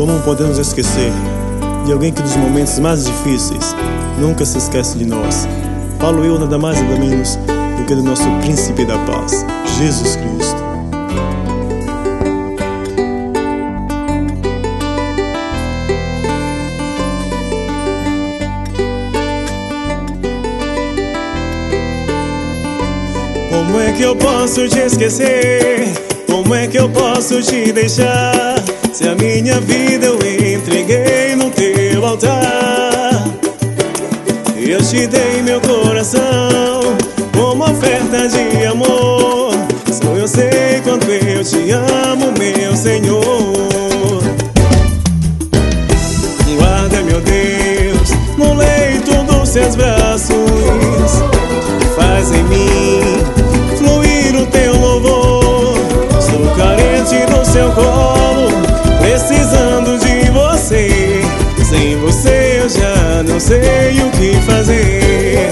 Como podemos esquecer de alguém que nos momentos mais difíceis nunca se esquece de nós? Falo eu nada mais nada menos do que do nosso príncipe da paz, Jesus Cristo. Como é que eu posso te esquecer? Como é que eu posso te deixar? Se a minha vida eu entreguei no teu altar, eu te dei meu coração como oferta de amor. Só eu sei quanto eu te amo, meu Senhor. Guarda, meu Deus, no leito dos seus braços, faz em mim fluir o teu louvor. Sou carente do seu colo, precisando de você. Sem você eu já não sei o que fazer.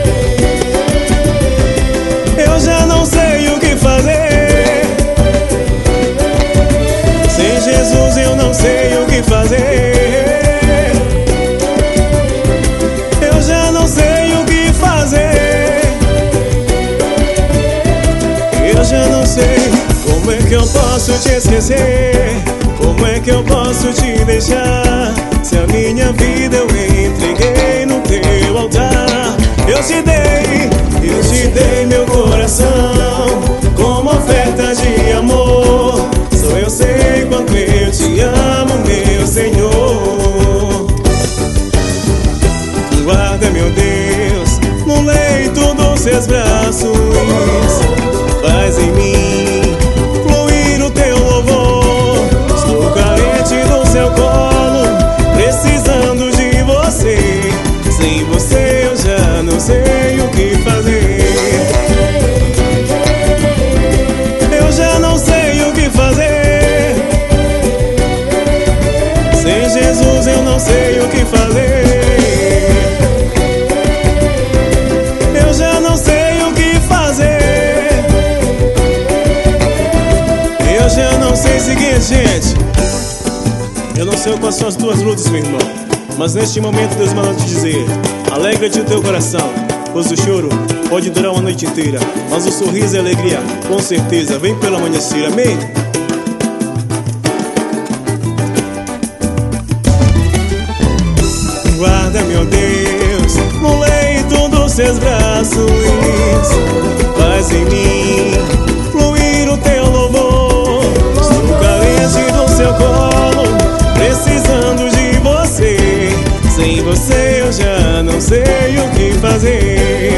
Eu já não sei o que fazer. Sem Jesus eu não sei o que fazer. Eu já não sei o que fazer. Eu já não sei. Como é que eu posso te esquecer? Como é que eu posso te deixar? Se a minha vida eu entreguei no teu altar, eu te dei meu coração como oferta de amor. Só eu sei quanto eu te amo, meu Senhor. Guarda, meu Deus, no leito dos seus braços, faz em mim fluir o teu louvor. Estou carente do seu colo, precisando de você. Sem você eu já não sei o que fazer. Eu já não sei o que fazer. Sem Jesus eu não sei o que fazer. Eu já não sei o que fazer. Eu já não sei. Seguinte, gente, eu não sei quais são as tuas lutas, meu irmão, mas neste momento Deus manda te dizer: alegra-te o teu coração, pois o choro pode durar uma noite inteira, mas o sorriso e a alegria com certeza vem pelo amanhecer. Amém? Guarda, meu Deus, no leito dos seus braços, faz em mim fluir o teu louvor. Estou carente do seu colo, precisando de você. Sem você eu já não sei o que fazer.